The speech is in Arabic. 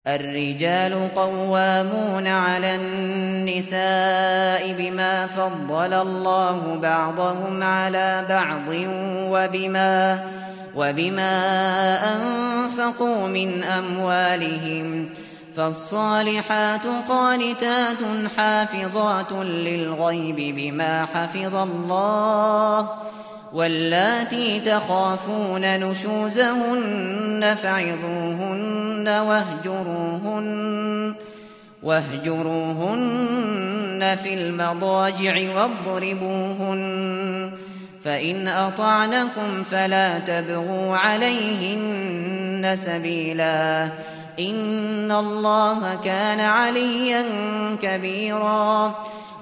الرجال قوامون على النساء بما فضل الله بعضهم على بعض وبما أنفقوا من أموالهم، فالصالحات قانتات حافظات للغيب بما حفظ الله، واللاتي تخافون نشوزهن فعظوهن واهجروهن في المضاجع واضربوهن، فإن أطعنكم فلا تبغوا عليهن سبيلا، إن الله كان عليا كبيرا.